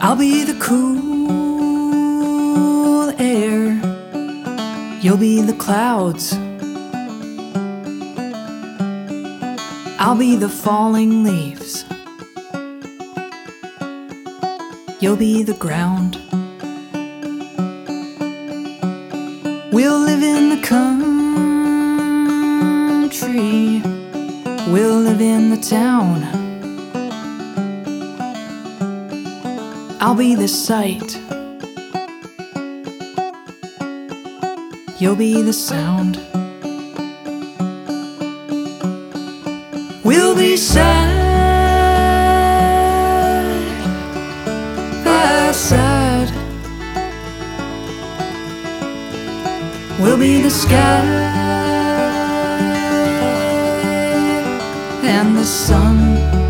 I'll be the cool air, you'll be the clouds. I'll be the falling leaves, you'll be the ground. We'll live in the country, we'll live in the town. I'll be the sight, you'll be the sound. We'll be side by side, we'll be the sky and the sun.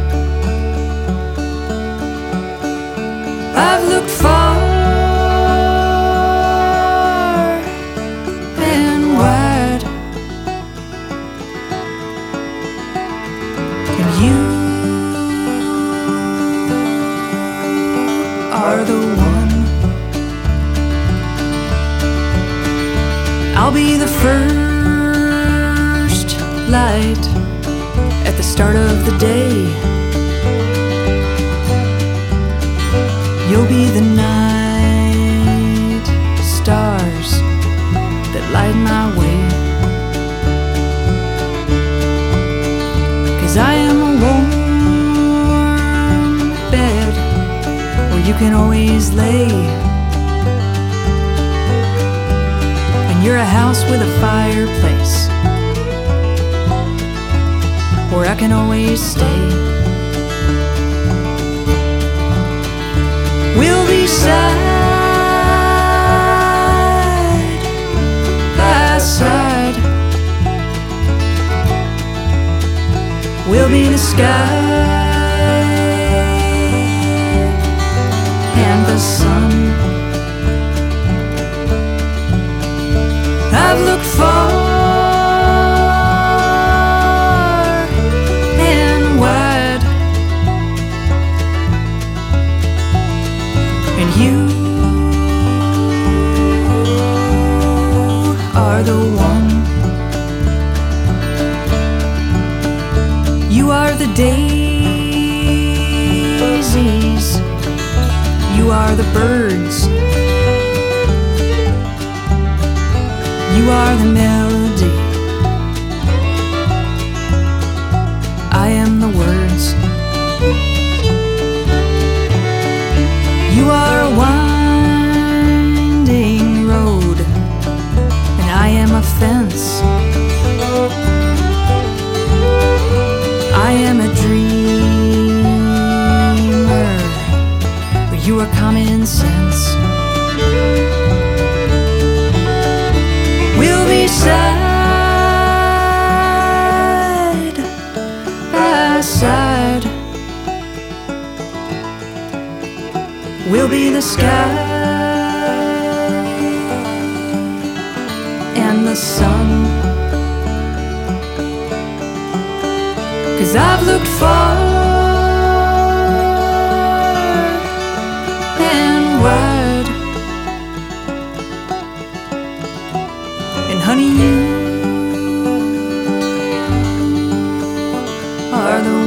I've looked far and wide, and you are the one. I'll be the first light at the start of the day. You'll be the night stars that light my way. 'Cause I am a warm bed where you can always lay, and you're a house with a fireplace where I can always stay. We'll be side by side, we'll be the sky and the sun. I've looked far and wide, and you are the one. You are the daisies, you are the birds, you are the melody, I am the words. You are a winding road, and I am a fence. I am a dreamer, but you are common sense. We'll be side by side, we'll be the sky and the sun. 'Cause I've looked far and wide, and honey, you are the one.